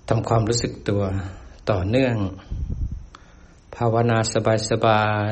ทำความรู้สึกตัวต่อเนื่องภาวนาสบาย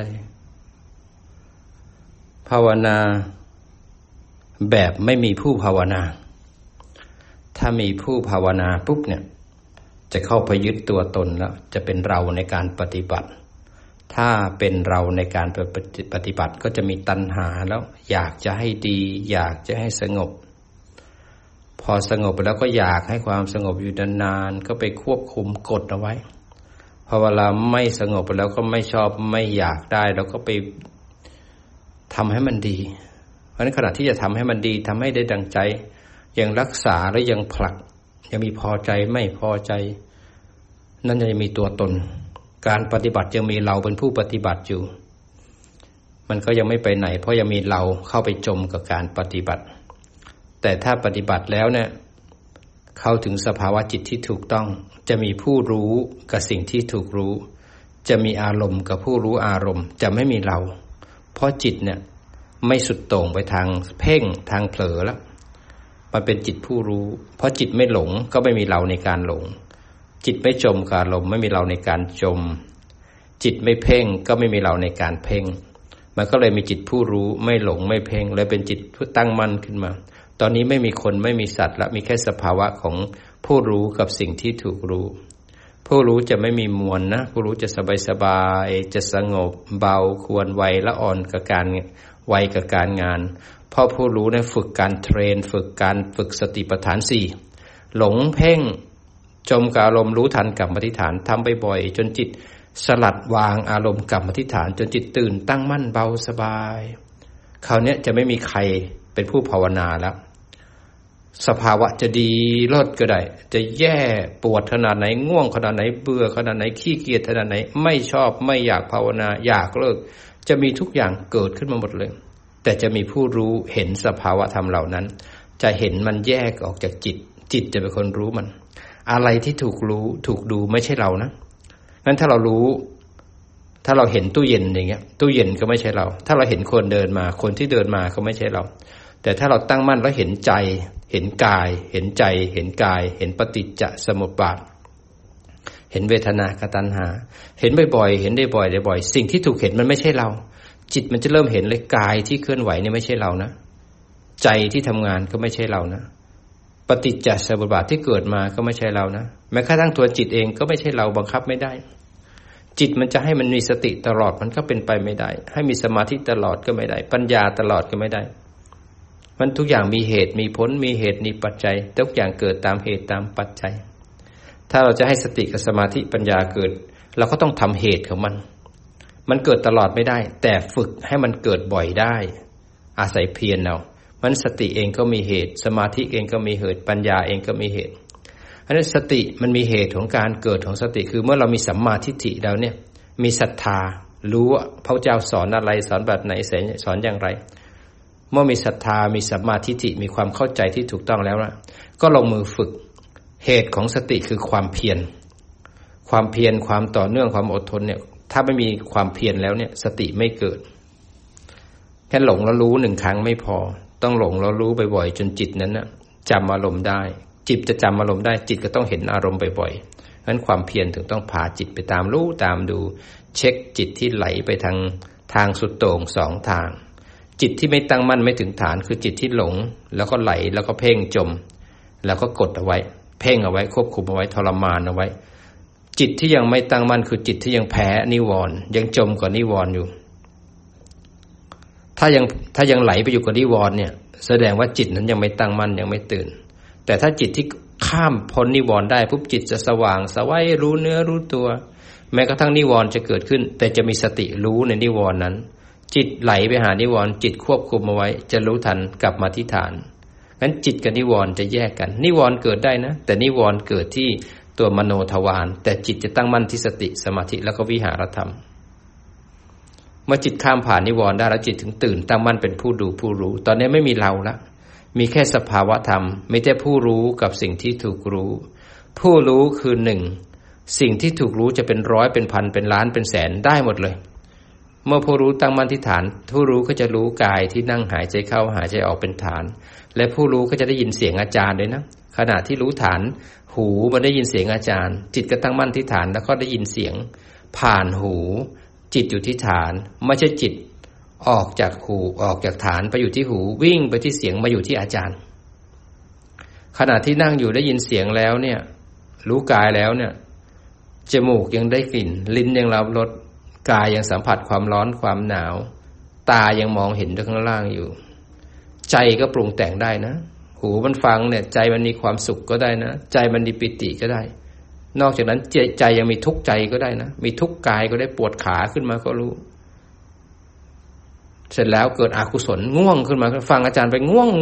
ๆภาวนาแบบไม่มีผู้ภาวนาถ้ามีผู้ภาวนาปุ๊บเนี่ยจะเข้าไปยึดตัวตนแล้วจะเป็นเราในการปฏิบัติถ้าเป็นเราในการปฏิบัติก็จะมีตัณหาแล้วอยากจะให้ดีอยากจะให้สงบพอสงบไปแล้วก็อยากให้ความสงบอยู่นานๆก็ไปควบคุมกดเอาไว้พอเวลาไม่สงบไปแล้วก็ไม่ชอบไม่อยากได้แล้วก็ไปทำให้มันดีเพราะฉะนั้นขณะที่จะทำให้มันดีทำให้ได้ดังใจยังรักษาและยังผลักยังมีพอใจไม่พอใจนั่นจะมีตัวตนการปฏิบัติยังมีเราเป็นผู้ปฏิบัติอยู่มันก็ยังไม่ไปไหนเพราะยังมีเราเข้าไปจมกับการปฏิบัติแต่ถ้าปฏิบัติแล้วเนี่ยเข้าถึงสภาวะจิตที่ถูกต้องจะมีผู้รู้กับสิ่งที่ถูกรู้จะมีอารมณ์กับผู้รู้อารมณ์จะไม่มีเราเพราะจิตเนี่ยไม่สุดโต่งไปทางเพ่งทางเผลอแล้วมันเป็นจิตผู้รู้เพราะจิตไม่หลงก็ไม่มีเราในการหลงจิตไม่จมกับอารมณ์ไม่มีเราในการจมจิตไม่เพ่งก็ไม่มีเราในการเพ่งมันก็เลยมีจิตผู้รู้ไม่หลงไม่เพ่งเลยเป็นจิตผู้ตั้งมั่นขึ้นมาตอนนี้ไม่มีคนไม่มีสัตว์ละมีแค่สภาวะของผู้รู้กับสิ่งที่ถูกรู้ผู้รู้จะไม่มีมวลนะผู้รู้จะสบายจะสงบเบาควรไวและอ่อนกับการไวกับการงานเพราะผู้รู้เนี่ยฝึกการเทรนฝึกสติปัฏฐาน4หลงเพ่งจมกับอารมณ์รู้ทันกลับมาที่ฐานทำบ่อยๆจนจิตสลัดวางอารมณ์กลับมาที่ฐานจนจิตตื่นตั้งมั่นเบาสบายคราวนี้จะไม่มีใครเป็นผู้ภาวนาแล้วสภาวะจะดีเลิศก็ได้จะแย่ปวดขนาดไหนง่วงขนาดไหนเบื่อขนาดไหนขี้เกียจขนาดไหนไม่ชอบไม่อยากภาวนาอยากเลิกจะมีทุกอย่างเกิดขึ้นมาหมดเลยแต่จะมีผู้รู้เห็นสภาวะธรรมเหล่านั้นจะเห็นมันแยกออกจากจิตจะเป็นคนรู้มันอะไรที่ถูกรู้ถูกดูไม่ใช่เรานะงั้นถ้าเรารู้ถ้าเราเห็นตู้เย็นอย่างเงี้ยตู้เย็นก็ไม่ใช่เราถ้าเราเห็นคนเดินมาคนที่เดินมาก็ไม่ใช่เราแต่ถ้าเราตั้งมั่นแล้วเห็นใจเห็นกายเห็นใจเห็นกายเห็นปฏิจจสมุปบาทเห็นเวทนากับตัณหาเห็นบ่อยๆเห็นได้บ่อยสิ่งที่ถูกเห็นมันไม่ใช่เราจิตมันจะเริ่มเห็นเลยกายที่เคลื่อนไหวนี่ไม่ใช่เรานะใจที่ทำงานก็ไม่ใช่เรานะปฏิจจสมุปบาทที่เกิดมาก็ไม่ใช่เรานะแม้กระทั่งตัวจิตเองก็ไม่ใช่เราบังคับไม่ได้จิตมันจะให้มันมีสติตลอดมันก็เป็นไปไม่ได้ให้มีสมาธิตลอดก็ไม่ได้ปัญญาตลอดก็ไม่ได้มันทุกอย่างมีเหตุมีผลมีเหตุมีปัจจัยทุกอย่างเกิดตามเหตุตามปัจจัยถ้าเราจะให้สติกับสมาธิปัญญาเกิดเราก็ต้องทำเหตุของมันเกิดตลอดไม่ได้แต่ฝึกให้มันเกิดบ่อยได้อาศัยเพียรเอามันสติเองก็มีเหตุสมาธิเองก็มีเหตุปัญญาเองก็มีเหตุอันนั้นสติมันมีเหตุของการเกิดของสติคือเมื่อเรามีสัมมาทิฏฐิแล้วเนี่ยมีศรัทธารู้ว่าพระเจ้าสอนอะไรสอนแบบไหนสอนอย่างไรเมื่อมีศรัทธามีสัมมาทิฏฐิมีความเข้าใจที่ถูกต้องแล้วนะก็ลงมือฝึกเหตุของสติคือความเพียรความต่อเนื่องความอดทนเนี่ยถ้าไม่มีความเพียรแล้วเนี่ยสติไม่เกิดแค่หลงแล้วรู้1ครั้งไม่พอต้องหลงแล้วรู้บ่อยๆจนจิตนั้นนะจำอารมณ์ได้จิตจะจำอารมณ์ได้จิตก็ต้องเห็นอารมณ์บ่อยๆงั้นความเพียรถึงต้องพาจิตไปตามรู้ตามดูเช็คจิตที่ไหลไปทางสุดโต่ง2ทางจิตที่ไม่ตั้งมั่นไม่ถึงฐานคือจิตที่หลงแล้วก็ไหลแล้วก็เพ่งจมแล้วก็กดเอาไว้เพ่งเอาไว้ควบคุมเอาไว้ทรมานเอาไว้จิตที่ยังไม่ตั้งมั่นคือจิตที่ยังแพ้นิวรณ์ยังจมกับนิวรณ์อยู่ถ้ายังไหลไปอยู่กับนิวรณ์เนี่ยแสดงว่าจิตนั้นยังไม่ตั้งมั่นยังไม่ตื่นแต่ถ้าจิตที่ข้ามพ้นนิวรณ์ได้ปุ๊บจิตจะสว่างสวัยรู้เนื้อรู้ตัวแม้กระทั่งนิวรณ์จะเกิดขึ้นแต่จะมีสติรู้ในนิวรณ์นั้นจิตไหลไปหานิวรณ์จิตควบคุมเอาไว้จะรู้ทันกลับมาที่ฐานงั้นจิตกับนิวรณ์จะแยกกันนิวรณ์เกิดได้นะแต่นิวรณ์เกิดที่ตัวมโนทวารแต่จิตจะตั้งมั่นที่สติสมาธิแล้วก็วิหารธรรมเมื่อจิตข้ามผ่านนิวรณ์ได้แล้วจิตถึงตื่นตั้งมั่นเป็นผู้ดูผู้รู้ตอนนี้ไม่มีเราละมีแค่สภาวะธรรมไม่ใช่ผู้รู้กับสิ่งที่ถูกรู้ผู้รู้คือ1สิ่งที่ถูกรู้จะเป็นร้อยเป็นพันเป็นล้านเป็นแสนได้หมดเลยเมื่อผู้รู้ตั้งมั่นที่ฐานผู้รู้ก็จะรู้กายที่นั่งหายใจเข้าหายใจออกเป็นฐานและผู้รู้ก็จะได้ยินเสียงอาจารย์ด้วยนะขณะที่รู้ฐานหูมันได้ยินเสียงอาจารย์จิตก็ตั้งมั่นที่ฐานแล้วก็ได้ยินเสียงผ่านหูจิตอยู่ที่ฐานไม่ใช่จิตออกจากหูออกจากฐานไปอยู่ที่หูวิ่งไปที่เสียงมาอยู่ที่อาจารย์ขณะที่นั่งอยู่ได้ยินเสียงแล้วเนี่ยรู้กายแล้วเนี่ยจมูกยังได้กลิ่นลิ้นยังรับรสกายยังสัมผัสความร้อนความหนาวตายังมองเห็นข้างล่างอยู่ใจก็ปรุงแต่งได้นะหูมันฟังเนี่ยใจมันมีความสุขก็ได้นะใจมันมีปิติก็ได้นอกจากนั้นใจยังมีทุกข์ใจก็ได้นะมีทุกข์กายก็ได้ปวดขาขึ้นมาก็รู้เสร็จแล้วเกิดอกุศลง่วงขึ้นมาฟังอาจารย์ไปง่วง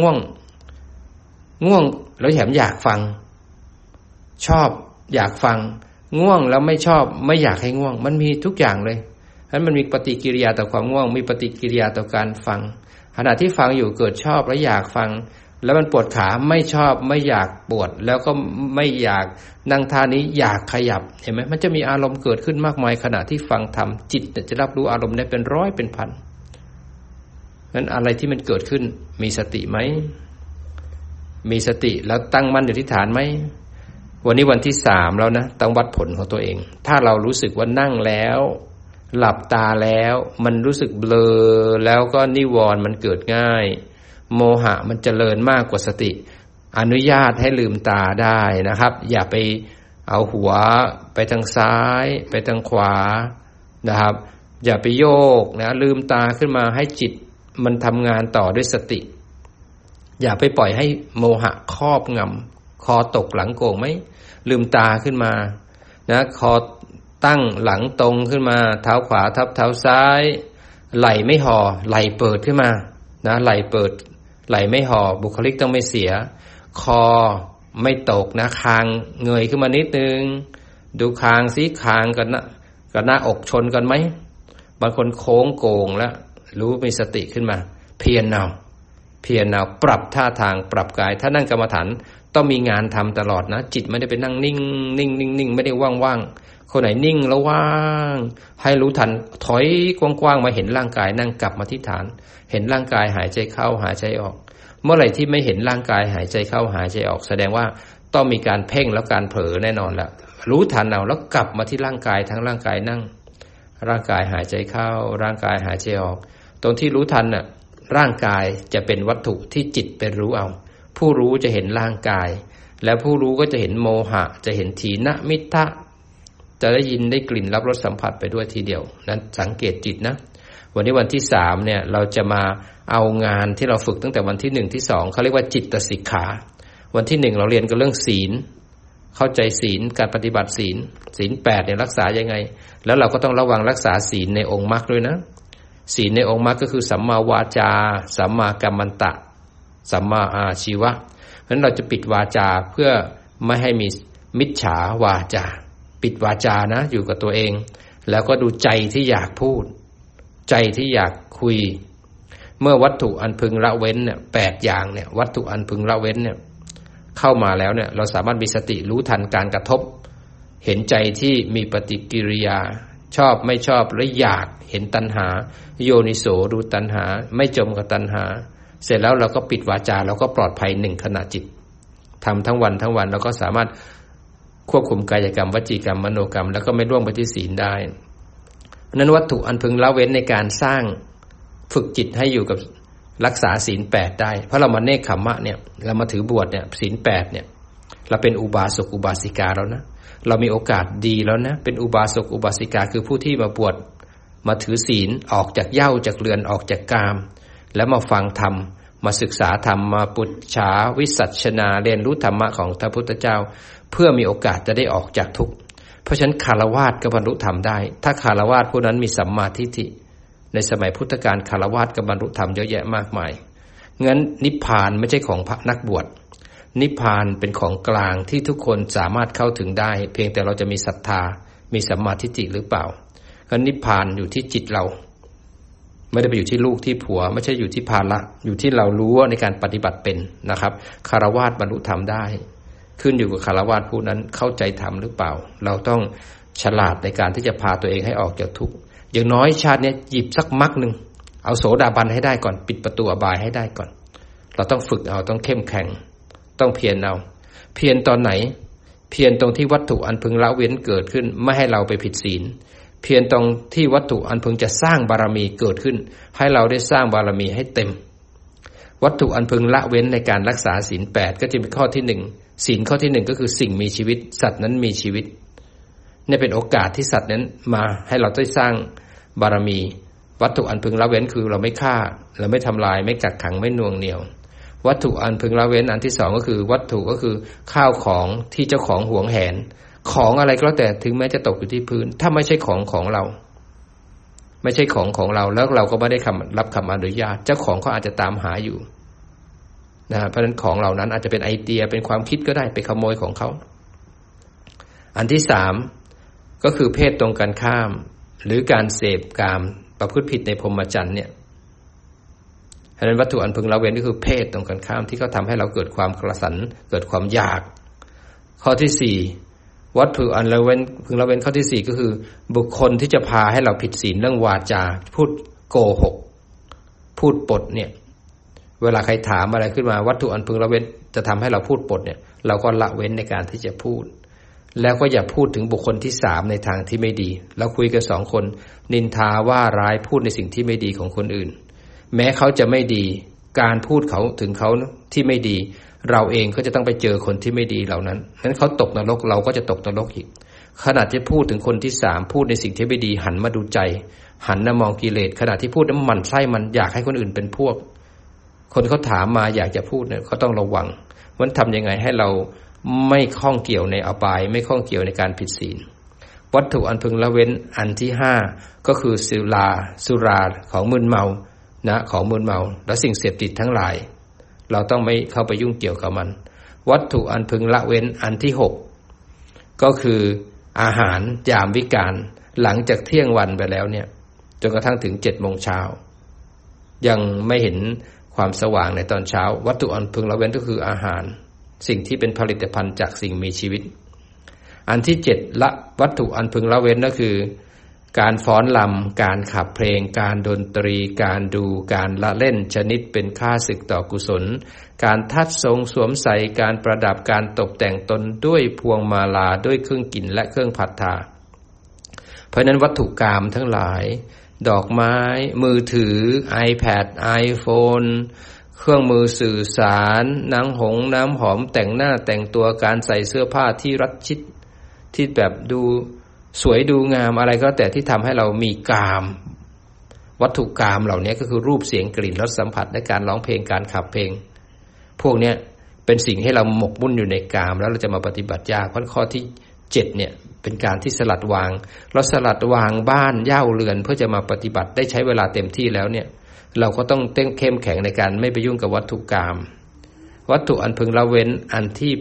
แล้วแถมอยากฟังชอบอยากฟังง่วงแล้วไม่ชอบไม่อยากให้ง่วงมันมีทุกอย่างเลยฉะนั้นมันมีปฏิกิริยาต่อความง่วงมีปฏิกิริยาต่อการฟังขณะที่ฟังอยู่เกิดชอบและอยากฟังแล้วมันปวดขาไม่ชอบไม่อยากปวดแล้วก็ไม่อยากนั่งท่านี้อยากขยับเห็นไหมมันจะมีอารมณ์เกิดขึ้นมากมายขณะที่ฟังธรรมจิตจะรับรู้อารมณ์ได้เป็นร้อยเป็นพันงั้นอะไรที่มันเกิดขึ้นมีสติไหมมีสติแล้วตั้งมั่นอยู่ที่ฐานไหมวันนี้วันที่3แล้วนะต้องวัดผลของตัวเองถ้าเรารู้สึกว่านั่งแล้วหลับตาแล้วมันรู้สึกเบลอแล้วก็นิวรณ์มันเกิดง่ายโมหะมันเจริญมากกว่าสติอนุญาตให้ลืมตาได้นะครับอย่าไปเอาหัวไปทางซ้ายไปทางขวานะครับอย่าไปโยกนะลืมตาขึ้นมาให้จิตมันทำงานต่อด้วยสติอย่าไปปล่อยให้โมหะครอบงำคอตกหลังโก่งไหมลืมตาขึ้นมานะคอตั้งหลังตรงขึ้นมาเท้าขวาทับเท้าซ้ายไหล่ไม่ห่อไหล่เปิดขึ้นมานะไหล่เปิดไหล่ไม่ห่อบุคลิกต้องไม่เสียคอไม่ตกนะคางเงยขึ้นมานิดนึงดูคางซิคางกับหน้าอกชนกันไหมบางคนโค้งโก่งแล้วรู้มีสติขึ้นมาเพียรเอาปรับท่าทางปรับกายถ้านั่งกรรมฐานต้องมีงานทำตลอดนะจิตไม่ได้ไปนั่งนิ่งไม่ได้ว่างคนไหนนิ่งแล้วว่างให้รู้ทันถอยกว้างๆมาเห็นร่างกายนั่งกลับมาที่ฐานเห็นร่างกายหายใจเข้าหายใจออกเมื่อไหร่ที่ไม่เห็นร่างกายหายใจเข้าหายใจออกแสดงว่าต้องมีการเพ่งแล้วการเผลอแน่นอนละรู้ทันเอาแล้วกลับมาที่ร่างกายทั้งร่างกายนั่งร่างกายหายใจเข้าร่างกายหายใจออกตรงที่รู้ทันน่ะร่างกายจะเป็นวัตถุที่จิตเป็นรู้เอาผู้รู้จะเห็นร่างกายแล้วผู้รู้ก็จะเห็นโมหะจะเห็นถีนมิทธะจะได้ยินได้กลิ่นรับรสสัมผัสไปด้วยทีเดียวนั้นสังเกตจิตนะวันนี้วันที่3เนี่ยเราจะมาเอางานที่เราฝึกตั้งแต่วันที่1ที่2เขาเรียกว่าจิตสิกขาวันที่1เราเรียนกันเรื่องศีลเข้าใจศีลการปฏิบัติศีล8เนี่ยรักษายังไงแล้วเราก็ต้องระวังรักษาศีลในองค์มรรคด้วยนะศีลในองค์มรรคก็คือสัมมาวาจาสัมมากัมมันตะสัมมาอาชีวะเพราะฉะนั้นเราจะปิดวาจาเพื่อไม่ให้มีมิจฉาวาจาปิดวาจานะอยู่กับตัวเองแล้วก็ดูใจที่อยากพูดใจที่อยากคุยเมื่อวัตถุอันพึงละเว้นเนี่ย8อย่างเนี่ยวัตถุอันพึงละเว้นเนี่ยเข้ามาแล้วเนี่ยเราสามารถมีสติรู้ทันการกระทบเห็นใจที่มีปฏิกิริยาชอบไม่ชอบและอยากเห็นตัณหาโยนิโสดูตัณหาไม่จมกับตัณหาเสร็จแล้วเราก็ปิดวาจาเราก็ปลอดภัย1ขณะจิตทำทั้งวันเราก็สามารถควบคุมกายกรรมวจีกรรมมโนกรรมแล้วก็ไม่ล่วงไปที่ศีลได้นั้นวัตถุอันพึงละเว้นในการสร้างฝึกจิตให้อยู่กับรักษาศีล8ได้เพราะเรามาเนกขัมมะเนี่ยเรามาถือบวชเนี่ยศีล8เนี่ยเราเป็นอุบาสกอุบาสิกาแล้วนะเรามีโอกาสดีแล้วนะเป็นอุบาสกอุบาสิกาคือผู้ที่มาบวชมาถือศีลออกจากเหย้าจากเรือนออกจากกามแล้วมาฟังธรรมมาศึกษาธรรมมาปุจฉาวิสัชนาเรียนรู้ธรรมะของพระพุทธเจ้าเพื่อมีโอกาสจะได้ออกจากทุกข์เพราะฉะนั้นคฤหัสถ์ก็บรรลุธรรมได้ถ้าคฤหัสถ์ผู้นั้นมีสัมมาทิฏฐิในสมัยพุทธกาลคฤหัสถ์ก็บรรลุธรรมเยอะแยะมากมายงั้นนิพพานไม่ใช่ของพระนักบวชนิพพานเป็นของกลางที่ทุกคนสามารถเข้าถึงได้เพียงแต่เราจะมีศรัทธามีสัมมาทิฏฐิหรือเปล่างั้นนิพพานอยู่ที่จิตเราไม่ได้ไปอยู่ที่ลูกที่ผัวไม่ใช่อยู่ที่ภาระอยู่ที่เรารู้ในการปฏิบัติเป็นนะครับคฤหัสถ์บรรลุธรรมได้ขึ้นอยู่กับคฤหัสถ์ผู้นั้นเข้าใจธรรมหรือเปล่าเราต้องฉลาดในการที่จะพาตัวเองให้ออกจากทุกข์อย่างน้อยชาตินี้หยิบสักมรรคนึงเอาโสดาบันให้ได้ก่อนปิดประตูอบายให้ได้ก่อนเราต้องฝึกเอาต้องเข้มแข็งต้องเพียรเอาเพียรตอนไหนเพียรตรงที่วัตถุอันพึงละเว้นเกิดขึ้นไม่ให้เราไปผิดศีลเพียรตรงที่วัตถุอันพึงจะสร้างบารมีเกิดขึ้นให้เราได้สร้างบารมีให้เต็มวัตถุอันพึงละเว้นในการรักษาศีล8ก็จะเป็นข้อที่1ศีลข้อที่1ก็คือสิ่งมีชีวิตสัตว์นั้นมีชีวิตนี่เป็นโอกาสที่สัตว์นั้นมาให้เราได้สร้างบารมีวัตถุอันพึงละเว้นคือเราไม่ฆ่าเราไม่ทำลายไม่กักขังไม่น่วงเหนี่ยววัตถุอันพึงละเว้นอันที่2ก็คือวัตถุก็คือข้าวของที่เจ้าของหวงแหนของอะไรก็แล้วแต่ถึงแม้จะตกอยู่ที่พื้นถ้าไม่ใช่ของเราไม่ใช่ของเราแล้วเราก็ไม่ได้รับคำอนุญาตเจ้าของเขาอาจจะตามหาอยู่นะเพราะฉะนั้นของเหล่านั้นอาจจะเป็นไอเดียเป็นความคิดก็ได้ไปขโมยของเขาอันที่3ก็คือเพศตรงกันข้ามหรือการเสพกามประพฤติผิดในพรหมจรรย์เนี่ยเพราะฉะนั้นวัตถุอันพึงละเว้นก็คือเพศตรงกันข้ามที่เขาทำให้เราเกิดความกระสันเกิดความอยากข้อที่4วัตถุอันละเว้นพึงละเว้นข้อที่4ก็คือบุคคลที่จะพาให้เราผิดศีลเรื่องวาจาพูดโกหกพูดปดเนี่ยเวลาใครถามอะไรขึ้นมาวัตถุอันพึงละเว้นจะทำให้เราพูดปดเนี่ยเราก็ละเว้นในการที่จะพูดแล้วก็อย่าพูดถึงบุคคลที่3ในทางที่ไม่ดีเราคุยกัน2คนนินทาว่าร้ายพูดในสิ่งที่ไม่ดีของคนอื่นแม้เขาจะไม่ดีการพูดเขาถึงเขาที่ไม่ดีเราเองก็จะต้องไปเจอคนที่ไม่ดีเหล่านั้นนั้นเขาตกนรกเราก็จะตกนรกอีกขณะที่พูดถึงคนที่3พูดในสิ่งที่ไม่ดีหันมาดูใจหันมามองกิเลสขณะที่พูดนั้นหมั่นไส้มันอยากให้คนอื่นเป็นพวกคนเขาถามมาอยากจะพูดเนี่ยเขาต้องระวังว่าทำยังไงให้เราไม่ข้องเกี่ยวในอบายไม่ข้องเกี่ยวในการผิดศีลวัตถุอันพึงละเว้นอันที่5ก็คือสุราของมึนเมานะของมึนเมาและสิ่งเสพติดทั้งหลายเราต้องไม่เข้าไปยุ่งเกี่ยวกับมันวัตถุอันพึงละเว้นอันที่6ก็คืออาหารยามวิกาลหลังจากเที่ยงวันไปแล้วเนี่ยจนกระทั่งถึง 7:00 นยังไม่เห็นความสว่างในตอนเช้าวัตถุอันพึงละเว้นก็คืออาหารสิ่งที่เป็นผลิตภัณฑ์จากสิ่งมีชีวิตอันที่7ละวัตถุอันพึงละเว้นก็คือการฟ้อนรำการขับเพลงการดนตรีการดูการละเล่นชนิดเป็นค่าศึกต่อกุศลการทัดทรงสวมใส่การประดับการตกแต่งตนด้วยพวงมาลาด้วยเครื่องกินและเครื่องผัดทาเพราะนั้นวัตถุกามทั้งหลายดอกไม้มือถือ iPad iPhone เครื่องมือสื่อสารน้ำหอมแต่งหน้าแต่งตัวการใส่เสื้อผ้าที่รัดชิดที่แบบดูสวยดูงามอะไรก็แต่ที่ทำให้เรามีกามวัตถุกามเหล่านี้ก็คือรูปเสียงกลิ่นรสสัมผัสและการร้องเพลงการขับเพลงพวกนี้เป็นสิ่งให้เราหมกมุ่นอยู่ในกามแล้วเราจะมาปฏิบัติยากเพราะข้อที่7เนี่ยเป็นการที่สลัดวางเราสลัดวางบ้านย่าเรือนเพื่อจะมาปฏิบัติได้ใช้เวลาเต็มที่แล้วเนี่ยเราก็ต้องเข้มแข็งในการไม่ไปยุ่งกับวัตถุกามวัตถุอันพึงละเว้นอันที่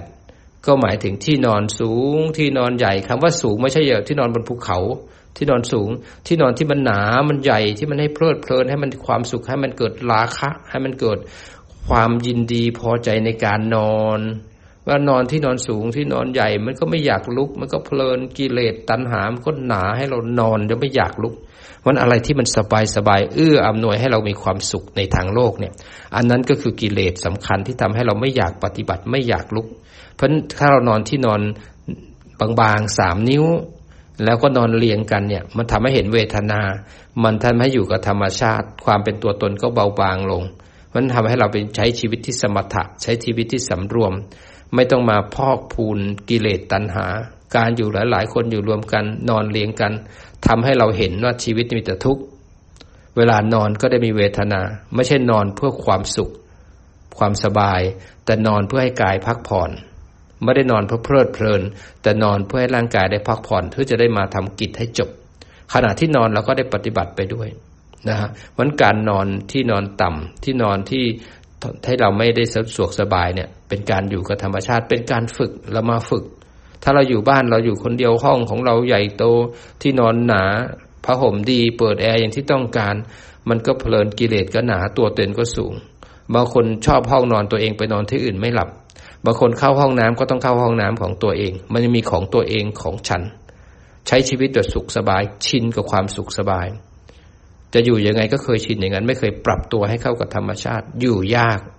8ก็หมายถึงที่นอนสูงที่นอนใหญ่คำว่าสูงไม่ใช่ที่นอนบนภูเขาที่นอนสูงที่นอนที่มันหนามันใหญ่ที่มันให้เพลิดเพลินให้มันความสุขให้มันเกิดราคะให้มันเกิดความยินดีพอใจในการนอนว่านอนที่นอนสูงที่นอนใหญ่มันก็ไม่อยากลุกมันก็เพลินกิเลสตัณหามันก็หนาให้เรานอนแล้วไม่อยากลุกวันอะไรที่มันสบายเอื้ออำนวยให้เรามีความสุขในทางโลกเนี่ยอันนั้นก็คือกิเลสสำคัญที่ทำให้เราไม่อยากปฏิบัติไม่อยากลุกเพราะถ้าเรานอนที่นอนบางๆ3 นิ้วแล้วก็นอนเรียงกันเนี่ยมันทำให้เห็นเวทนามันทำให้อยู่กับธรรมชาติความเป็นตัวตนก็เบาบางลงมันทำให้เราเป็นใช้ชีวิตที่สมถะใช้ชีวิตที่สำรวมไม่ต้องมาพอกพูนกิเลสตัณหาการอยู่หลายๆคนอยู่รวมกันนอนเรียงกันทำให้เราเห็นว่าชีวิตมีแต่ทุกข์เวลานอนก็ได้มีเวทนาไม่ใช่นอนเพื่อความสุขความสบายแต่นอนเพื่อให้กายพักผ่อนไม่ได้นอนเพื่อเพลิดเพลินแต่นอนเพื่อให้ร่างกายได้พักผ่อนเพื่อจะได้มาทำกิจให้จบขณะที่นอนเราก็ได้ปฏิบัติไปด้วยนะฮะวันการนอนที่นอนต่ำที่นอนที่ให้เราไม่ได้สะดวกสบายเนี่ยเป็นการอยู่กับธรรมชาติเป็นการฝึกเรามาฝึกถ้าเราอยู่บ้านเราอยู่คนเดียวห้องของเราใหญ่โตที่นอนหนาผ้าห่มดีเปิดแอร์อย่างที่ต้องการมันก็เพลินกิเลสก็หนาตัวเต็นก็สูงบางคนชอบห้องนอนตัวเองไปนอนที่อื่นไม่หลับบางคนเข้าห้องน้ำก็ต้องเข้าห้องน้ำของตัวเองมันจะมีของตัวเองของฉันใช้ชีวิตแบบสุขสบายชินกับความสุขสบายจะอยู่ยังไงก็เคยชินอย่างนั้นไม่เคยปรับตัวให้เข้ากับธรรมชาติอยู่ยาก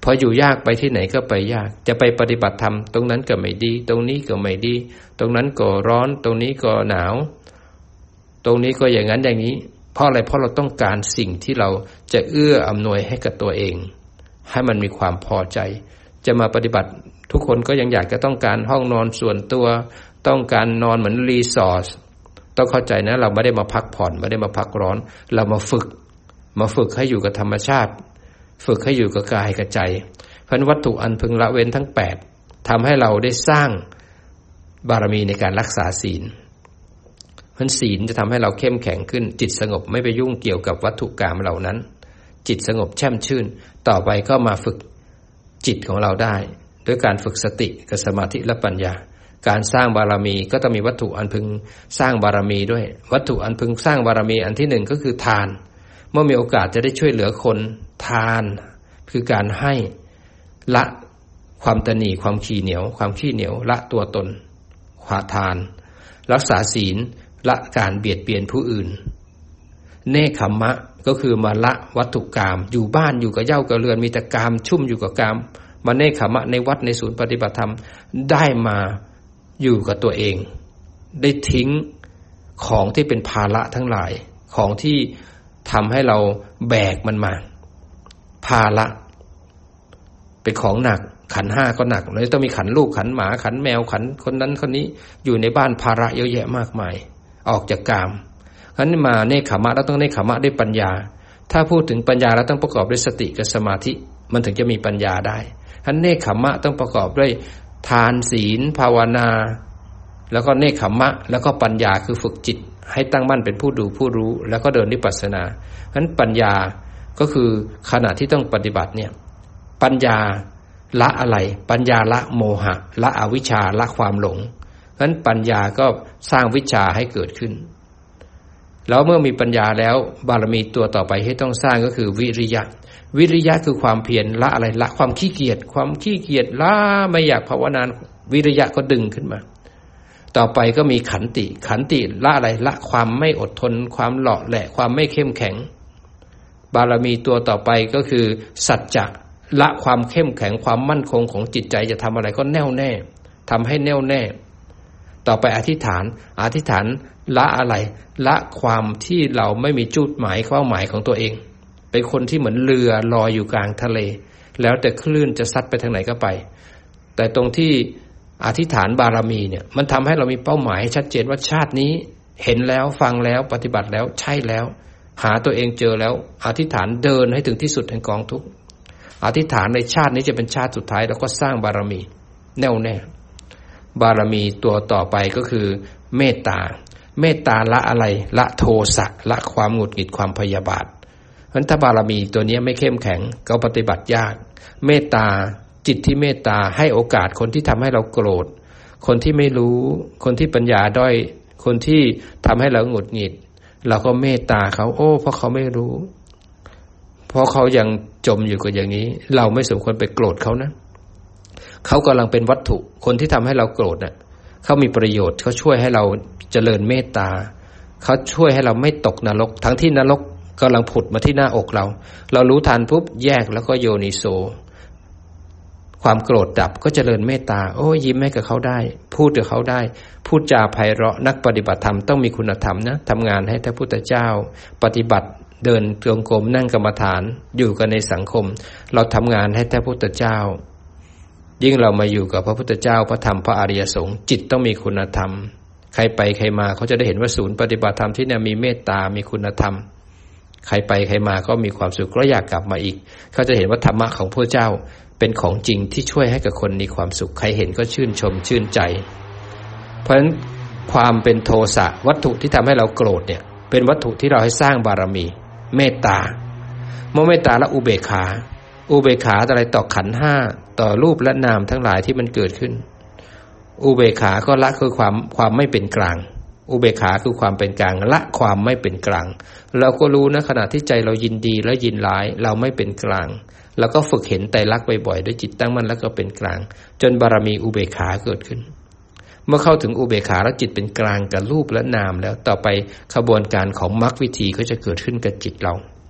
พออยู่ยากไปที่ไหนก็ไปยากจะไปปฏิบัติธรรมตรงนั้นก็ไม่ดีตรงนี้ก็ไม่ดีตรงนั้นก็ร้อนตรงนี้ก็หนาวตรงนี้ก็อย่างนั้นอย่างนี้เพราะอะไรเพราะเราต้องการสิ่งที่เราจะเอื้ออำนวยให้กับตัวเองให้มันมีความพอใจจะมาปฏิบัติทุกคนก็ยังอยากจะต้องการห้องนอนส่วนตัวต้องการนอนเหมือนรีสอร์ทต้องเข้าใจนะเราไม่ได้มาพักผ่อนไม่ได้มาพักร้อนเรามาฝึกให้อยู่กับธรรมชาติฝึกให้อยู่กับกายกับใจเพราะวัตถุอันพึงละเว้นทั้ง8ทำให้เราได้สร้างบารมีในการรักษาศีลเพราะศีลจะทำให้เราเข้มแข็งขึ้นจิตสงบไม่ไปยุ่งเกี่ยวกับวัตถุกรรมเหล่านั้นจิตสงบแช่มชื่นต่อไปก็มาฝึกจิตของเราได้ด้วยการฝึกสติกับสมาธิและปัญญาการสร้างบารมีก็ต้องมีวัตถุอันพึงสร้างบารมีด้วยวัตถุอันพึงสร้างบารมีอันที่1ก็คือทานเมื่อมีโอกาสจะได้ช่วยเหลือคนทานคือการให้ละความตนีความขี้เหนียวละตัวตนขวาทานรักษาศีลละการเบียดเบียนผู้อื่นเนคขมมะก็คือมาละวัตถุกามอยู่บ้านอยู่กับเหย้ากับเรือนมีแต่กามชุ่มอยู่กับกามมาเนคขมมะในวัดในศูนย์ปฏิบัติธรรมได้มาอยู่กับตัวเองได้ทิ้งของที่เป็นภาระทั้งหลายของที่ทำให้เราแบกมันมาภาระเป็นของหนักขันธ์5ก็หนักเลยต้องมีขันธ์ลูกขันธ์หมาขันธ์แมวขันธ์คนนั้นคนนี้อยู่ในบ้านภาระเยอะแยะมากมายออกจากกามฉะนั้นมาเนคขมะแล้วต้องเนคขมะด้วยปัญญาถ้าพูดถึงปัญญาแล้วต้องประกอบด้วยสติกับสมาธิมันถึงจะมีปัญญาได้ฉะนั้นเนคขมะต้องประกอบด้วยทานศีลภาวนาแล้วก็เนคขมะแล้วก็ปัญญาคือฝึกจิตให้ตั้งมั่นเป็นผู้ดูผู้รู้แล้วก็เดินวิปัสสนาฉะนั้นปัญญาก็คือขณะที่ต้องปฏิบัติเนี่ยปัญญาละอะไรปัญญาละโมหะละอวิชชาละความหลงฉะนั้นปัญญาก็สร้างวิชาให้เกิดขึ้นแล้วเมื่อมีปัญญาแล้วบารมีตัวต่อไปที่ต้องสร้างก็คือวิริยะคือความเพียรละอะไรละความขี้เกียจละไม่อยากภาวนาวิริยะก็ดึงขึ้นมาต่อไปก็มีขันติละอะไรละความไม่อดทนความเหลาะแหละความไม่เข้มแข็งบารมีตัวต่อไปก็คือสัจจะละความเข้มแข็งความมั่นคงของจิตใจจะทำอะไรก็แน่วแน่ทำให้แน่วแน่ต่อไปอธิษฐานละอะไรละความที่เราไม่มีจุดหมายเป้าหมายของตัวเองเป็นคนที่เหมือนเรือลอยอยู่กลางทะเลแล้วแต่คลื่นจะซัดไปทางไหนก็ไปแต่ตรงที่อธิษฐานบารมีเนี่ยมันทำให้เรามีเป้าหมายชัดเจนว่าชาตินี้เห็นแล้วฟังแล้วปฏิบัติแล้วใช่แล้วหาตัวเองเจอแล้วอธิษฐานเดินให้ถึงที่สุดแห่งกองทุกข์อธิษฐานในชาตินี้จะเป็นชาติสุดท้ายแล้วก็สร้างบารมีแน่วแน่บารมีตัวต่อไปก็คือเมตตาละอะไรละโทสะละความหงุดหงิดความพยาบาทเพราะฉะนั้นถ้าบารมีตัวนี้ไม่เข้มแข็งก็ปฏิบัติยากเมตตาจิตที่เมตตาให้โอกาสคนที่ทำให้เราโกรธคนที่ไม่รู้คนที่ปัญญาด้อยคนที่ทำให้เราหงุดหงิดเราก็เมตตาเขาเพราะเขาไม่รู้เพราะเขายังจมอยู่กับอย่างนี้เราไม่สมควรไปโกรธเขานะเขากำลังเป็นวัตถุคนที่ทำให้เราโกรธน่ะเขามีประโยชน์เขาช่วยให้เราเจริญเมตตาเขาช่วยให้เราไม่ตกนรกทั้งที่นรกกำลังผุดมาที่หน้าอกเรารู้ทันปุ๊บแยกแล้วก็โยนิโสความโกรธดับก็เจริญเมตตายิ้มให้กับเขาได้พูดกับเขาได้พูดจาไพเราะนักปฏิบัติธรรมต้องมีคุณธรรมนะทำงานให้พระพุทธเจ้าปฏิบัติเดินจงกรมนั่งกรรมฐานอยู่กันในสังคมเราทำงานให้พระพุทธเจ้ายิ่งเรามาอยู่กับพระพุทธเจ้าพระธรรมพระอริยสงฆ์จิตต้องมีคุณธรรมใครไปใครมาเขาจะได้เห็นว่าศูนย์ปฏิบัติธรรมที่เนี่ยมีเมตตามีคุณธรรมใครไปใครมาก็มีความสุขก็อยากกลับมาอีกเขาจะเห็นว่าธรรมะของพระเจ้าเป็นของจริงที่ช่วยให้กับคนมีความสุขใครเห็นก็ชื่นชมชื่นใจเพราะฉะนั้นความเป็นโทสะวัตถุที่ทำให้เราโกรธเนี่ยเป็นวัตถุที่เราให้สร้างบารมีเมตตาเมื่อเมตตาแล้วอุเบกขาอะไรต่อขันธ์5ต่อรูปและนามทั้งหลายที่มันเกิดขึ้นอุเบกขาก็ละคือความไม่เป็นกลางอุเบกขาคือความเป็นกลางละความไม่เป็นกลางเราก็รู้นะขณะที่ใจเรายินดีและยินร้ายเราไม่เป็นกลางแล้วก็ฝึกเห็นไตรลักษณ์บ่อยๆด้วยจิตตั้งมั่นแล้วก็เป็นกลางจนบารมีอุเบกขาเกิดขึ้นเมื่อเข้าถึงอุเบกขาแล้วจิตเป็นกลางกับรูปและนามแล้วต่อไปขบวนการของมรรควิธีก็จะเกิดขึ้นกับจิตเราพ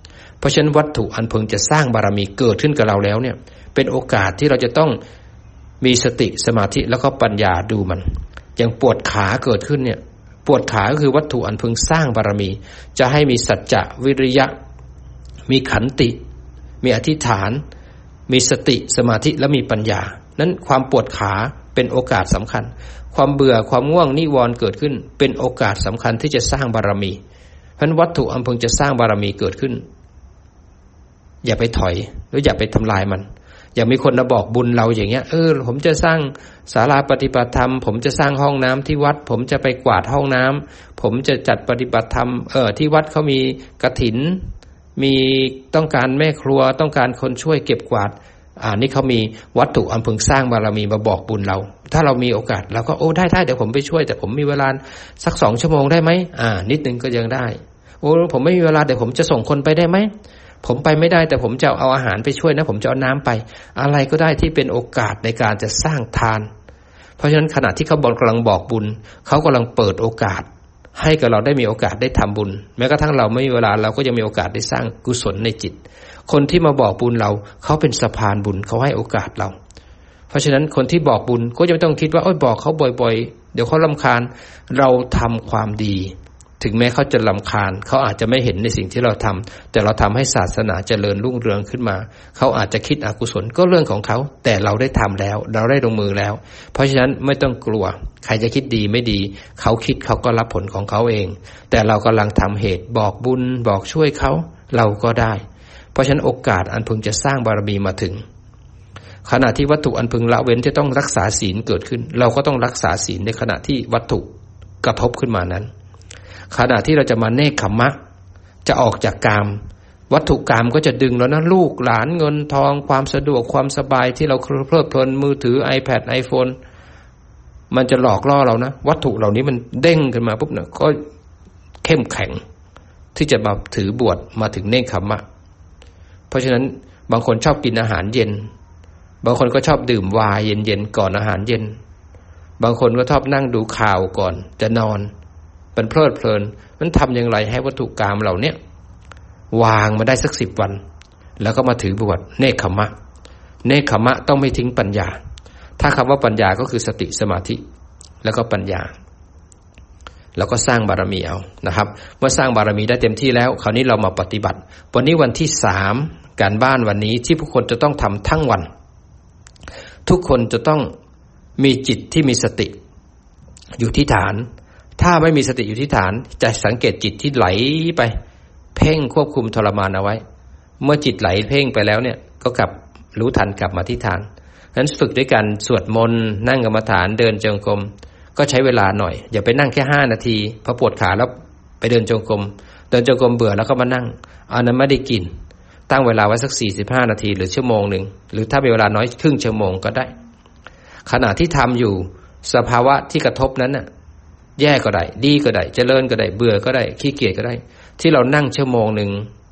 ราะฉะนั้นวัตถุอันพึงจะสร้างบารมีเกิดขึ้นกับเราแล้วเนี่ยเป็นโอกาสที่เราจะต้องมีสติสมาธิแล้วก็ปัญญาดูมันอย่างปวดขาเกิดขึ้นเนี่ยปวดขาก็คือวัตถุอันพึงสร้างบารมีจะให้มีสัจจะวิริยะมีขันติมีอธิษฐานมีสติสมาธิและมีปัญญานั้นความปวดขาเป็นโอกาสสำคัญความเบื่อความง่วงนิวรณ์เกิดขึ้นเป็นโอกาสสำคัญที่จะสร้างบารมีเพราะฉะนั้นวัตถุอันพึงจะสร้างบารมีเกิดขึ้นอย่าไปถอยหรืออย่าไปทำลายมันอย่ามีคนมาบอกบุญเราอย่างเงี้ยผมจะสร้างศาลาปฏิบัติธรรมผมจะสร้างห้องน้ำที่วัดผมจะไปกวาดห้องน้ำผมจะจัดปฏิบัติธรรมที่วัดเขามีกฐินมีต้องการแม่ครัวต้องการคนช่วยเก็บกวาดนี่เขามีวัตถุอันพึงสร้างบารมีมาบอกบุญเราถ้าเรามีโอกาสเราก็ได้เดี๋ยวผมไปช่วยแต่ผมมีเวลาสัก2 ชั่วโมงได้ไหมนิดนึงก็ยังได้ผมไม่มีเวลาเดี๋ยวผมจะส่งคนไปได้ไหมผมไปไม่ได้แต่ผมจะเอาอาหารไปช่วยนะผมจะเอาน้ำไปอะไรก็ได้ที่เป็นโอกาสในการจะสร้างทานเพราะฉะนั้นขณะที่เขากำลังบอกบุญเขากำลังเปิดโอกาสให้กับเราได้มีโอกาสได้ทำบุญแม้กระทั่งเราไม่มีเวลาเราก็ยังมีโอกาสได้สร้างกุศลในจิตคนที่มาบอกบุญเราเขาเป็นสะพานบุญเขาให้โอกาสเราเพราะฉะนั้นคนที่บอกบุญก็จะไม่ต้องคิดว่าบอกเขาบ่อยๆเดี๋ยวเขารำคาญเราทำความดีถึงแม้เขาจะรำคาญเขาอาจจะไม่เห็นในสิ่งที่เราทำแต่เราทำให้ศาสนาเจริญรุ่งเรืองขึ้นมาเขาอาจจะคิดอกุศลก็เรื่องของเขาแต่เราได้ทำแล้วเราได้ลงมือแล้วเพราะฉะนั้นไม่ต้องกลัวใครจะคิดดีไม่ดีเขาคิดเขาก็รับผลของเขาเองแต่เรากำลังทำเหตุบอกบุญบอกช่วยเขาเราก็ได้เพราะฉะนั้นโอกาสอันพึงจะสร้างบารมีมาถึงขณะที่วัตถุอันพึงละเว้นจะต้องรักษาศีลเกิดขึ้นเราก็ต้องรักษาศีลในขณะที่วัตถุกระทบขึ้นมานั้นขณะที่เราจะมาเนกขัมมะจะออกจากกามวัตถุกามก็จะดึงแล้วนะลูกหลานเงินทองความสะดวกความสบายที่เราเพลิดเพลินมือถือ iPad iPhone มันจะหลอกล่อเรานะวัตถุเหล่านี้มันเด้งขึ้นมาปุ๊บเนี่ยก็เข้มแข็งที่จะมาถือบวชมาถึงเนกขัมมะเพราะฉะนั้นบางคนชอบกินอาหารเย็นบางคนก็ชอบดื่มไวน์เย็นๆก่อนอาหารเย็นบางคนก็ชอบนั่งดูข่าวก่อนจะนอนมันเพลิดเพลินมันทำอย่างไรให้วัตถุกรรมเหล่านี้วางมาได้สัก10 วันแล้วก็มาถือบวชเนกขัมมะเนกขัมมะต้องไม่ทิ้งปัญญาถ้าคำว่าปัญญาก็คือสติสมาธิแล้วก็ปัญญาแล้วก็สร้างบารมีเอานะครับเมื่อสร้างบารมีได้เต็มที่แล้วคราวนี้เรามาปฏิบัติวันนี้วันที่3การบ้านวันนี้ที่ผู้คนจะต้องทำทั้งวันทุกคนจะต้องมีจิตที่มีสติอยู่ที่ฐานถ้าไม่มีสติอยู่ที่ฐานจะสังเกตจิตที่ไหลไปเพ่งควบคุมทรมานเอาไว้เมื่อจิตไหลเพ่งไปแล้วเนี่ยก็กลับรู้ทันกลับมาที่ฐานนั้นฝึกด้วยกันสวดมนต์นั่งกรรมฐานเดินจงกรมก็ใช้เวลาหน่อยอย่าไปนั่งแค่5 นาทีพอปวดขาแล้วไปเดินจงกรมเดินจงกรมเบื่อแล้วก็มานั่งอันนั้นไม่ได้กินตั้งเวลาไว้สัก45 นาทีหรือชั่วโมงนึงหรือถ้ามีเวลาน้อยครึ่งชั่วโมงก็ได้ขณะที่ทำอยู่สภาวะที่กระทบนั้นน่ะแย่ก็ได้ดีก็ได้เจริญก็ได้เบื่อก็ได้ขี้เกียจก็ได้ที่เรานั่งชั่วโมงนึง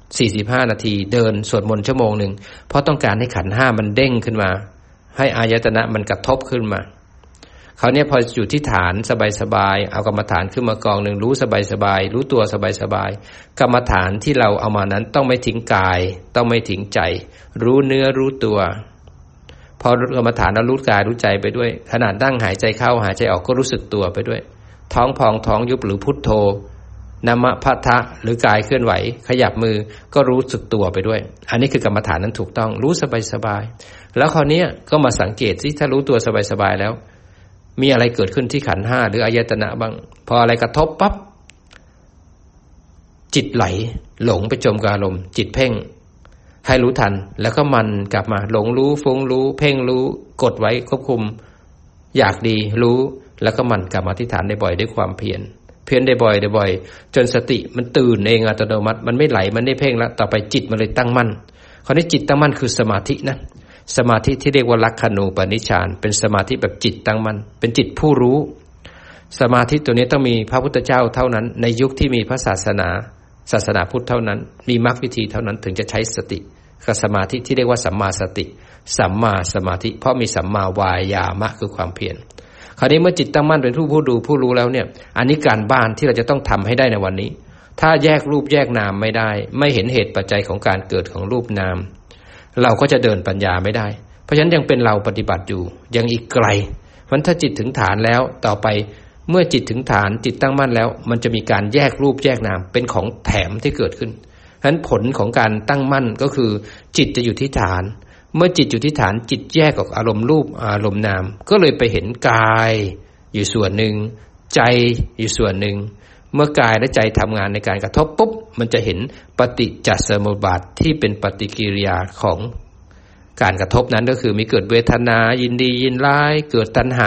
45 นาทีเดินสวดมนต์ชั่วโมงนึงเพราะต้องการให้ขันธ์5มันเด้งขึ้นมาให้อายตนะมันกระทบขึ้นมาคราวนี้พออยู่ที่ฐานสบายๆเอากรรมฐานขึ้นมากองนึงรู้สบายๆรู้ตัวสบายๆกรรมฐานที่เราเอามานั้นต้องไม่ทิ้งกายต้องไม่ทิ้งใจรู้เนื้อรู้ตัวพอกรรมฐานแล้วรู้กายรู้ใจไปด้วยขณะนั่งหายใจเข้าหายใจออกก็รู้สึกตัวไปด้วยท้องพองท้องยุบหรือพุทโธนะมะพะทะหรือกายเคลื่อนไหวขยับมือก็รู้สึกตัวไปด้วยอันนี้คือกรรมฐานนั้นถูกต้องรู้สบายๆแล้วคราวนี้ก็มาสังเกตที่ถ้ารู้ตัวสบายๆแล้วมีอะไรเกิดขึ้นที่ขันธ์5หรืออายตนะบ้างพออะไรกระทบปั๊บจิตไหลหลงไปจมกับอารมณ์จิตเพ่งให้รู้ทันแล้วก็มันกลับมาหลงรู้ฟุ้งรู้เพ่งรู้กดไว้ควบคุมอยากดีรู้แล้วก็มันกลับมาที่ฐานได้บ่อยด้วยความเพียรได้บ่อยจนสติมันตื่นเองอัตโนมัติมันไม่ไหลมันไม่เพ่งแล้วต่อไปจิตมันเลยตั้งมั่นคราวนี้จิตตั้งมั่นคือสมาธินะสมาธิที่เรียกว่าลักขณูปนิชฌานเป็นสมาธิแบบจิตตั้งมั่นเป็นจิตผู้รู้สมาธิตัวนี้ต้องมีพระพุทธเจ้าเท่านั้นในยุคที่มีพระศาสนาพุทธเท่านั้นมีมรรควิธีเท่านั้นถึงจะใช้สติกับสมาธิที่เรียกว่าสัมมาสติสัมมาสมาธิเพราะมีสัมมาวายามะคือความเพียรคราวนี้เมื่อจิตตั้งมั่นเป็นผู้ดูผู้รู้แล้วเนี่ยอันนี้การบ้านที่เราจะต้องทำให้ได้ในวันนี้ถ้าแยกรูปแยกนามไม่ได้ไม่เห็นเหตุปัจจัยของการเกิดของรูปนามเราก็จะเดินปัญญาไม่ได้เพราะฉะนั้นยังเป็นเราปฏิบัติอยู่ยังอีกไกลเพราะฉะนั้นถ้าจิตถึงฐานแล้วต่อไปเมื่อจิตถึงฐานจิตตั้งมั่นแล้วมันจะมีการแยกรูปแยกนามเป็นของแถมที่เกิดขึ้นเพราะฉะนั้นผลของการตั้งมั่นก็คือจิตจะอยู่ที่ฐานเมื่อจิตอยู่ที่ฐานจิตแยกออกอารมณ์รูปอารมณ์นามก็เลยไปเห็นกายอยู่ส่วนหนึ่งใจอยู่ส่วนหนึ่งเมื่อกายและใจทำงานในการกระทบปุ๊บมันจะเห็นปฏิจจสมุปบาทที่เป็นปฏิกิริยาของการกระทบนั้นก็คือมีเกิดเวทนายินดียินร้ายเกิดตัณหา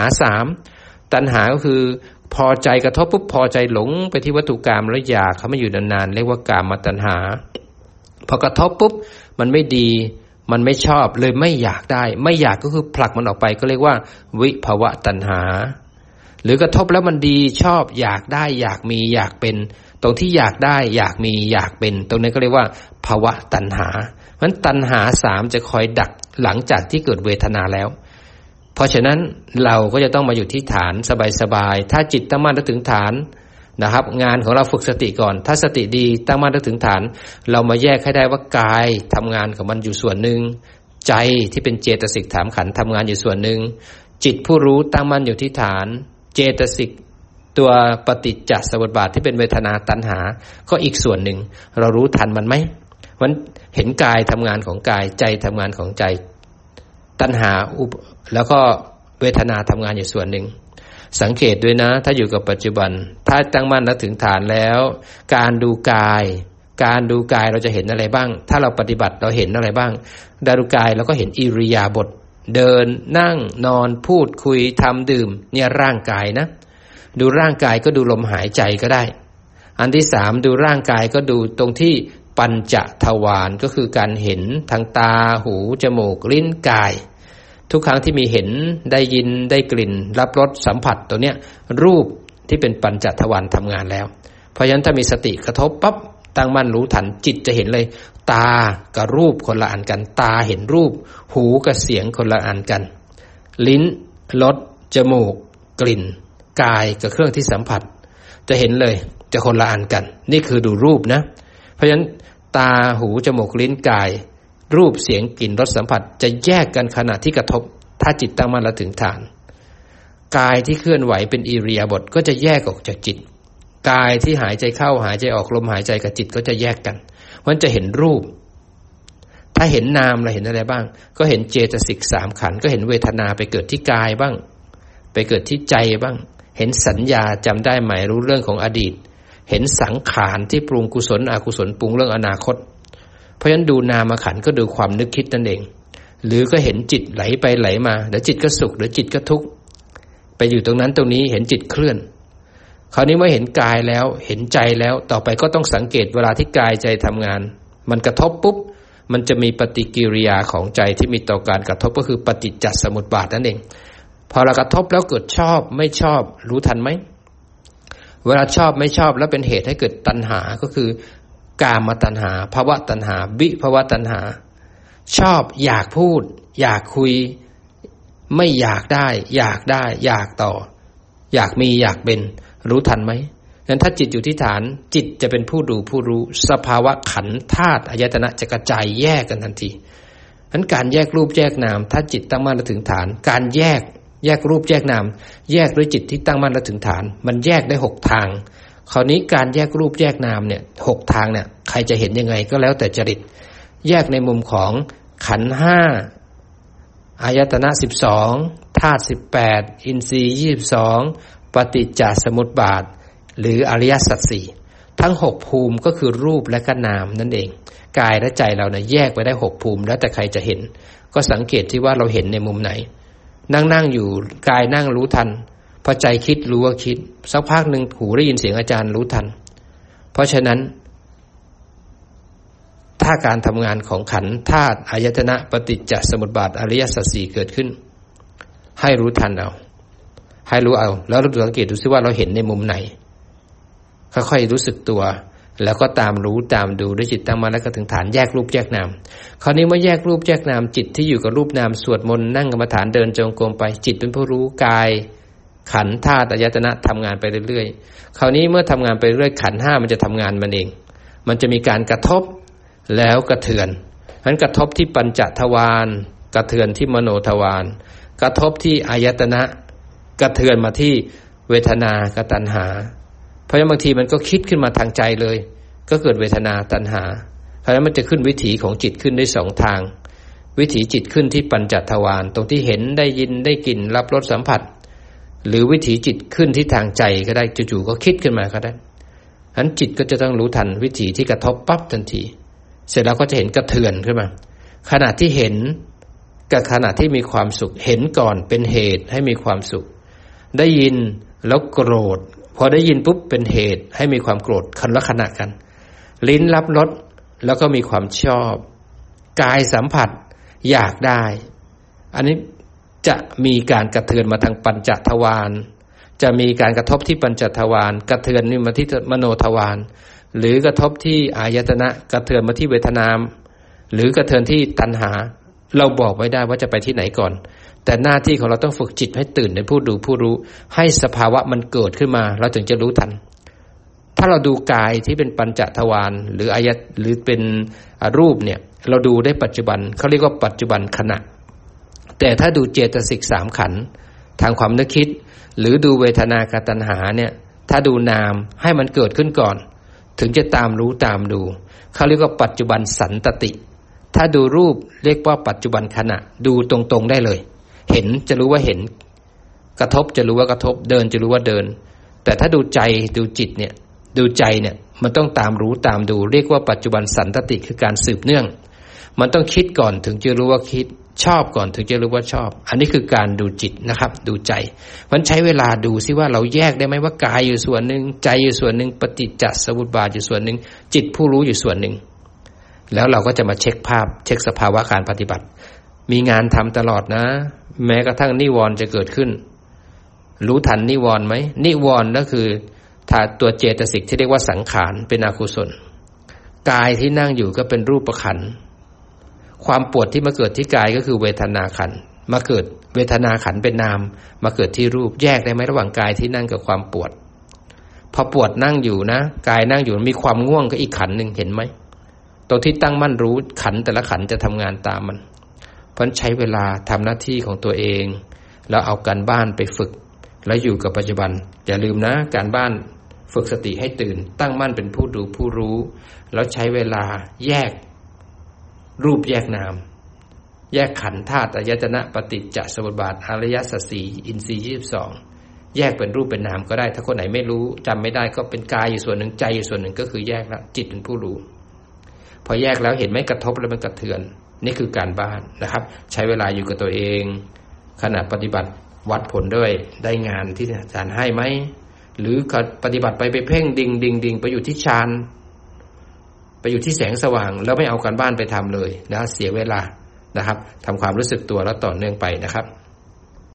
3ตัณหาก็คือพอใจกระทบปุ๊บพอใจหลงไปที่วัตถุกรรมแล้วอยากเขาไม่อยู่นานๆเรียกว่ากามตัณหาพอกระทบปุ๊บมันไม่ดีมันไม่ชอบเลยไม่อยากได้ไม่อยากก็คือผลักมันออกไปก็เรียกว่าวิภวตัณหาหรือกระทบแล้วมันดีชอบอยากได้อยากมีอยากเป็นตรงที่อยากได้อยากมีอยากเป็นตรงนี้ก็เรียกว่าภวตัณหาเพราะฉะนั้นตัณหา3จะคอยดักหลังจากที่เกิดเวทนาแล้วเพราะฉะนั้นเราก็จะต้องมาอยู่ที่ฐานสบายๆถ้าจิตตั้งมั่นถึงฐานนะครับงานของเราฝึกสติก่อนถ้าสติดีตั้งมั่นถึงฐานเรามาแยกให้ได้ว่ากายทำงานของมันอยู่ส่วนหนึ่งใจที่เป็นเจตสิกถามขันธ์ทำงานอยู่ส่วนหนึ่งจิตผู้รู้ตั้งมั่นอยู่ที่ฐานเจตสิกตัวปฏิจจสมุปบาทที่เป็นเวทนาตัณหาก็อีกส่วนหนึ่งเรารู้ทันมันไหมมันเห็นกายทำงานของกายใจทำงานของใจตัณหาแล้วก็เวทนาทำงานอยู่ส่วนหนึ่งสังเกตด้วยนะถ้าอยู่กับปัจจุบันถ้าตั้งมั่นแล้วถึงฐานแล้วการดูกายเราจะเห็นอะไรบ้างถ้าเราปฏิบัติเราเห็นอะไรบ้างดูกายเราก็เห็นอิริยาบถเดินนั่งนอนพูดคุยทำดื่มเนี่ยร่างกายนะดูร่างกายก็ดูลมหายใจก็ได้อันที่3ดูร่างกายก็ดูตรงที่ปัญจทวารก็คือการเห็นทางตาหูจมูกลิ้นกายทุกครั้งที่มีเห็นได้ยินได้กลิ่นรับรสสัมผัสตัวเนี้ยรูปที่เป็นปัญจทวารทำงานแล้วเพราะฉะนั้นถ้ามีสติกระทบปั๊บตั้งมั่นรู้ทันจิตจะเห็นเลยตากับรูปคนละอันกันตาเห็นรูปหูกับเสียงคนละอันกันลิ้นรสจมูกกลิ่นกายกับเครื่องที่สัมผัสจะเห็นเลยจะคนละอันกันนี่คือดูรูปนะเพราะฉะนั้นตาหูจมูกลิ้นกายรูปเสียงกลิ่นรสสัมผัสจะแยกกันขณะที่กระทบถ้าจิตตั้งมั่นแล้วถึงฐานกายที่เคลื่อนไหวเป็นอิริยาบถก็จะแยกออกจากจิตกายที่หายใจเข้าหายใจออกลมหายใจกับจิตก็จะแยกกันมันจะเห็นรูปถ้าเห็นนามเราเห็นอะไรบ้างก็เห็นเจตสิก3ขันธ์ก็เห็นเวทนาไปเกิดที่กายบ้างไปเกิดที่ใจบ้างเห็นสัญญาจำได้ไหมรู้เรื่องของอดีตเห็นสังขารที่ปรุงกุศลอกุศลปรุงเรื่องอนาคตเพราะฉะนั้นดูนามขันธ์ก็ดูความนึกคิดนั่นเองหรือก็เห็นจิตไหลไปไหลมาเดี๋ยวจิตก็สุขเดี๋ยวจิตก็ทุกข์ไปอยู่ตรงนั้นตรงนี้เห็นจิตเคลื่อนคราวนี้เมื่อเห็นกายแล้วเห็นใจแล้วต่อไปก็ต้องสังเกตเวลาที่กายใจทำงานมันกระทบปุ๊บมันจะมีปฏิกิริยาของใจที่มีต่อการกระทบก็คือปฏิจจสมุปบาทนั่นเองพอเรากระทบแล้วเกิดชอบไม่ชอบรู้ทันไหมเวลาชอบไม่ชอบแล้วเป็นเหตุให้เกิดตัณหาก็คือกามตัณหาภวตัณหาวิภวตัณหาชอบอยากพูดอยากคุยไม่อยากได้อยากต่ออยากมีอยากเป็นรู้ทันไหมงั้นถ้าจิตอยู่ที่ฐานจิตจะเป็นผู้ดูผู้รู้สภาวะขันธ์ธาตุอายตนะจะกระจายแยกกันทันทีงั้นการแยกรูปแยกนามถ้าจิตตั้งมั่นถึงฐานการแยกรูปแยกนามแยกด้วยจิตที่ตั้งมั่นถึงฐานมันแยกได้6ทางคราวนี้การแยกรูปแยกนามเนี่ย6ทางเนี่ยใครจะเห็นยังไงก็แล้วแต่จริตแยกในมุมของขันธ์5อายตนะ12ธาตุ18อินทรีย์22ปฏิจจสมุปบาทหรืออริยสัจ4ทั้ง6ภูมิก็คือรูปและก็นามนั่นเองกายและใจเราเนี่ยแยกไปได้6ภูมิแล้วแต่ใครจะเห็นก็สังเกตที่ว่าเราเห็นในมุมไหนนั่งอยู่กายนั่งรู้ทันพอใจคิดรู้ว่าคิดสักพักหนึ่งหูได้ยินเสียงอาจารย์รู้ทันเพราะฉะนั้นถ้าการทำงานของขันธ์ธาตุอายตนะปฏิจจสมุปบาทอริยสัจสี่เกิดขึ้นให้รู้ทันเอาให้รู้เอาแล้วเราสังเกตดูซิว่าเราเห็นในมุมไหนค่อยๆรู้สึกตัวแล้วก็ตามรู้ตามดูด้วยจิตตั้งมั่นแล้วก็ถึงฐานแยกรูปแยกนามคราวนี้เมื่อแยกรูปแยกนามจิตที่อยู่กับรูปนามสวดมนต์นั่งกรรมฐานเดินจงกรมไปจิตเป็นผู้รู้กายขันธ์ธาตุอายตนะทำงานไปเรื่อยๆคราวนี้เมื่อทำงานไปเรื่อยขันธ์5มันจะทำงานมันเองมันจะมีการกระทบแล้วกระเทือนนั้นกระทบที่ปัญจทวารกระเทือนที่มโนทวารกระทบที่อายตนะกระเทือนมาที่เวทนากับตัณหาเพราะฉะนั้นบางทีมันก็คิดขึ้นมาทางใจเลยก็เกิดเวทนาตัณหาเพราะฉะนั้นมันจะขึ้นวิถีของจิตขึ้นได้2ทางวิถีจิตขึ้นที่ปัญจทวารตรงที่เห็นได้ยินได้กลิ่นรับรสสัมผัสหรือวิถีจิตขึ้นที่ทางใจก็ได้จู่ๆก็คิดขึ้นมาก็ได้ฉะนั้นจิตก็จะต้องรู้ทันวิถีที่กระทบปั๊บทันทีเสร็จแล้วก็จะเห็นกระเทือนขึ้นมาขณะที่เห็นกับขณะที่มีความสุขเห็นก่อนเป็นเหตุให้มีความสุขได้ยินแล้วโกรธพอได้ยินปุ๊บเป็นเหตุให้มีความโกรธคนละขณะกันลิ้นรับรสแล้วก็มีความชอบกายสัมผัสอยากได้อันนี้จะมีการกระเทือนมาทางปัญจทวารจะมีการกระทบที่ปัญจทวารกระเทือนนี่มาที่มโนทวารหรือกระทบที่อายตนะกระเทือนมาที่เวทนาหรือกระเทือนที่ตัณหาเราบอกไว้ได้ว่าจะไปที่ไหนก่อนแต่หน้าที่ของเราต้องฝึกจิตให้ตื่นในผู้ดูผู้รู้ให้สภาวะมันเกิดขึ้นมาเราถึงจะรู้ทันถ้าเราดูกายที่เป็นปัญจทวารหรือหรือเป็นรูปเนี่ยเราดูได้ปัจจุบันเขาเรียกว่าปัจจุบันขณะแต่ถ้าดูเจตสิก3ขันธ์ทางความนึกคิดหรือดูเวทนากับตัณหาเนี่ยถ้าดูนามให้มันเกิดขึ้นก่อนถึงจะตามรู้ตามดูเขาเรียกว่าปัจจุบันสันตติถ้าดูรูปเรียกว่าปัจจุบันขณะดูตรงๆได้เลยเห็นจะรู้ว่าเห็นกระทบจะรู้ว่ากระทบเดินจะรู้ว่าเดินแต่ถ้าดูใจดูจิตเนี่ยดูใจเนี่ยมันต้องตามรู้ตามดูเรียกว่าปัจจุบันสันตติคือการสืบเนื่องมันต้องคิดก่อนถึงจะรู้ว่าคิดชอบก่อนถึงจะรู้ว่าชอบอันนี้คือการดูจิตนะครับดูใจมันใช้เวลาดูซิว่าเราแยกได้ไหมว่ากายอยู่ส่วนหนึ่งใจอยู่ส่วนหนึ่งปฏิจจสมุปบาทอยู่ส่วนหนึ่งจิตผู้รู้อยู่ส่วนหนึ่งแล้วเราก็จะมาเช็คภาพเช็คสภาวะการปฏิบัติมีงานทำตลอดนะแม้กระทั่งนิวรณ์จะเกิดขึ้นรู้ทันนิวรณ์ไหมนิวรณ์ก็คือถ้าตัวเจตสิกที่เรียกว่าสังขารเป็นอกุศลกายที่นั่งอยู่ก็เป็นรูปขันธ์ความปวดที่มาเกิดที่กายก็คือเวทนาขันธ์มาเกิดเวทนาขันธ์เป็นนามมาเกิดที่รูปแยกได้ไหมระหว่างกายที่นั่งกับความปวดพอปวดนั่งอยู่นะกายนั่งอยู่มีความง่วงก็อีกขันธ์นึงเห็นไหมตรงที่ตั้งมั่นรู้ขันธ์แต่ละขันธ์จะทำงานตามมันเพราะใช้เวลาทำหน้าที่ของตัวเองแล้วเอาการบ้านไปฝึกแล้วอยู่กับปัจจุบันอย่าลืมนะการบ้านฝึกสติให้ตื่นตั้งมั่นเป็นผู้ดูผู้รู้แล้วใช้เวลาแยกรูปแยกนามแยกขันธ์ธาตุอายตนะปฏิจจสมุปบาทอริยสัจสี่อินทรีย์22แยกเป็นรูปเป็นนามก็ได้ถ้าคนไหนไม่รู้จำไม่ได้ก็เป็นกายอยู่ส่วนหนึ่งใจอยู่ส่วนหนึ่งก็คือแยกแล้วจิตเป็นผู้รู้พอแยกแล้วเห็นไหมกระทบแล้วมันกระเทือนนี่คือการบ้านนะครับใช้เวลาอยู่กับตัวเองขณะปฏิบัติวัดผลด้วยได้งานที่อาจารย์ให้ไหมหรือปฏิบัติไปเพ่งดิ่งไปอยู่ที่ฌานไปอยู่ที่แสงสว่างแล้วไม่เอาการบ้านไปทำเลยนะเสียเวลานะครับทำความรู้สึกตัวแล้วต่อเนื่องไปนะครับ